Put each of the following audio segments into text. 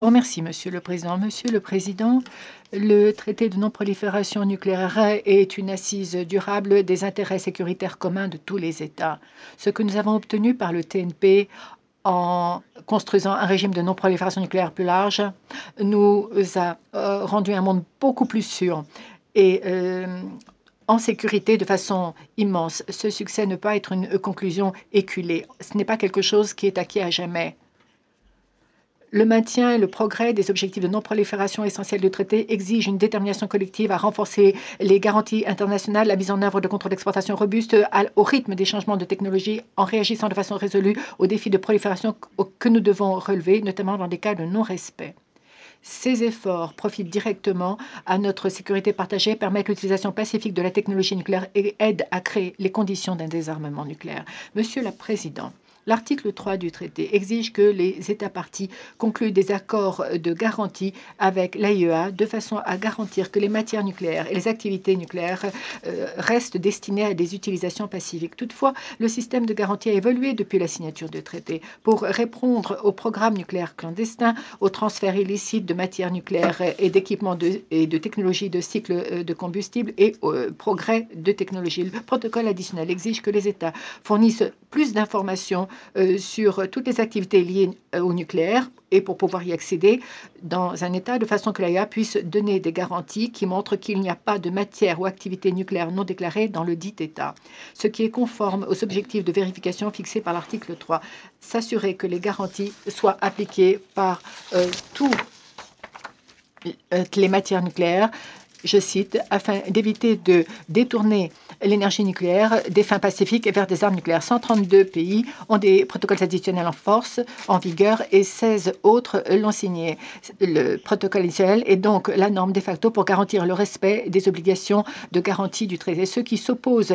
Merci, Monsieur le Président. Monsieur le Président, le traité de non-prolifération nucléaire est une assise durable des intérêts sécuritaires communs de tous les États. Ce que nous avons obtenu par le TNP en construisant un régime de non-prolifération nucléaire plus large nous a rendu un monde beaucoup plus sûr et en sécurité de façon immense. Ce succès ne peut pas être une conclusion éculée. Ce n'est pas quelque chose qui est acquis à jamais. Le maintien et le progrès des objectifs de non-prolifération essentiels du traité exigent une détermination collective à renforcer les garanties internationales, la mise en œuvre de contrôles d'exportation robustes au rythme des changements de technologie, en réagissant de façon résolue aux défis de prolifération que nous devons relever, notamment dans des cas de non-respect. Ces efforts profitent directement à notre sécurité partagée, permettent l'utilisation pacifique de la technologie nucléaire et aident à créer les conditions d'un désarmement nucléaire. Monsieur le Président, l'article 3 du traité exige que les États parties concluent des accords de garantie avec l'AIEA de façon à garantir que les matières nucléaires et les activités nucléaires restent destinées à des utilisations pacifiques. Toutefois, le système de garantie a évolué depuis la signature du traité pour répondre aux programmes nucléaires clandestins, aux transferts illicites de matières nucléaires et d'équipements et de technologies de cycle de combustible et au progrès de technologie. Le protocole additionnel exige que les États fournissent plus d'informations sur toutes les activités liées au nucléaire et pour pouvoir y accéder dans un État de façon que l'AIEA puisse donner des garanties qui montrent qu'il n'y a pas de matière ou activité nucléaire non déclarée dans le dit État, ce qui est conforme aux objectifs de vérification fixés par l'article 3. S'assurer que les garanties soient appliquées par toutes les matières nucléaires, je cite, afin d'éviter de détourner l'énergie nucléaire des fins pacifiques et vers des armes nucléaires. 132 pays ont des protocoles additionnels en force, en vigueur, et 16 autres l'ont signé. Le protocole additionnel est donc la norme de facto pour garantir le respect des obligations de garantie du traité. Ceux qui s'opposent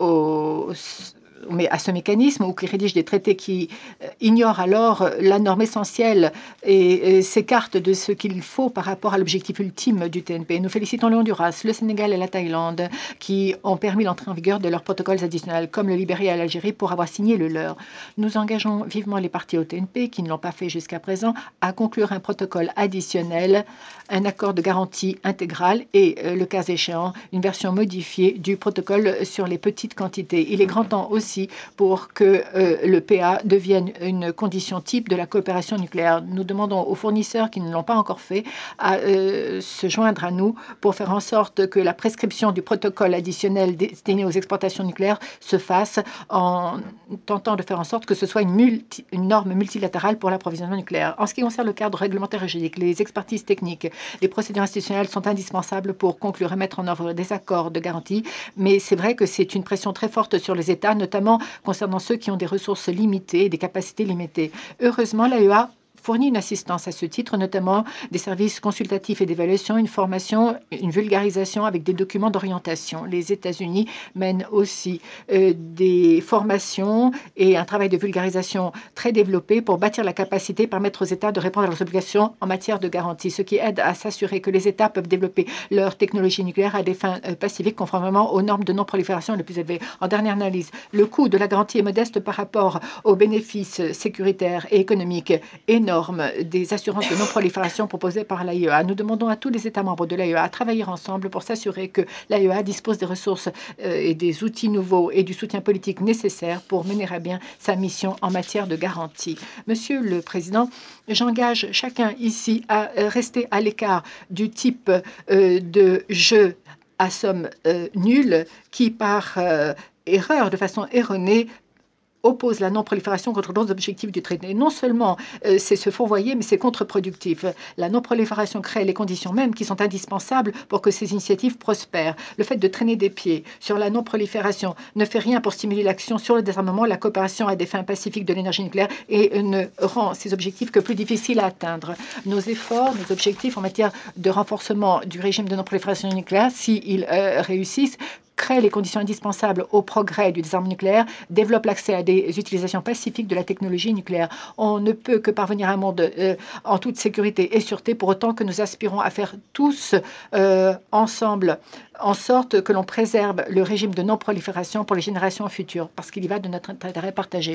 à ce mécanisme ou qui rédigent des traités qui ignorent alors la norme essentielle et s'écartent de ce qu'il faut par rapport à l'objectif ultime du TNP. Nous félicitons le Honduras, le Sénégal et la Thaïlande qui ont permis l'entrée en vigueur de leurs protocoles additionnels, comme le Libéria et l'Algérie pour avoir signé le leur. Nous engageons vivement les parties au TNP qui ne l'ont pas fait jusqu'à présent à conclure un protocole additionnel, un accord de garantie intégrale et, le cas échéant, une version modifiée du protocole sur les petites quantités. Il est grand temps aussi pour que le PA devienne une condition type de la coopération nucléaire. Nous demandons aux fournisseurs qui ne l'ont pas encore fait à se joindre à nous pour faire en sorte que la prescription du protocole additionnel destiné aux exportations nucléaires se fasse en tentant de faire en sorte que ce soit une norme multilatérale pour l'approvisionnement nucléaire. En ce qui concerne le cadre réglementaire et juridique, les expertises techniques, les procédures institutionnelles sont indispensables pour conclure et mettre en œuvre des accords de garantie, mais c'est vrai que c'est une pression très forte sur les États, notamment concernant ceux qui ont des ressources limitées et des capacités limitées. Heureusement, l'AEA fournit une assistance à ce titre, notamment des services consultatifs et d'évaluation, une formation, une vulgarisation avec des documents d'orientation. Les États-Unis mènent aussi des formations et un travail de vulgarisation très développé pour bâtir la capacité, permettre aux États de répondre à leurs obligations en matière de garantie, ce qui aide à s'assurer que les États peuvent développer leur technologie nucléaire à des fins pacifiques conformément aux normes de non-prolifération les plus élevées. En dernière analyse, le coût de la garantie est modeste par rapport aux bénéfices sécuritaires et économiques énormes des assurances de non-prolifération proposées par l'AIEA. Nous demandons à tous les États membres de l'AIEA à travailler ensemble pour s'assurer que l'AIEA dispose des ressources et des outils nouveaux et du soutien politique nécessaire pour mener à bien sa mission en matière de garantie. Monsieur le Président, j'engage chacun ici à rester à l'écart du type de jeu à somme nulle qui, par erreur, de façon erronée, oppose la non-prolifération contre d'autres objectifs du traité. Non seulement c'est se fourvoyer, mais c'est contre-productif. La non-prolifération crée les conditions mêmes qui sont indispensables pour que ces initiatives prospèrent. Le fait de traîner des pieds sur la non-prolifération ne fait rien pour stimuler l'action sur le désarmement, la coopération à des fins pacifiques de l'énergie nucléaire et ne rend ces objectifs que plus difficiles à atteindre. Nos efforts, nos objectifs en matière de renforcement du régime de non-prolifération nucléaire, s'ils réussissent, crée les conditions indispensables au progrès du désarmement nucléaire, développe l'accès à des utilisations pacifiques de la technologie nucléaire. On ne peut que parvenir à un monde en toute sécurité et sûreté pour autant que nous aspirons à faire tous ensemble en sorte que l'on préserve le régime de non-prolifération pour les générations futures, parce qu'il y va de notre intérêt partagé.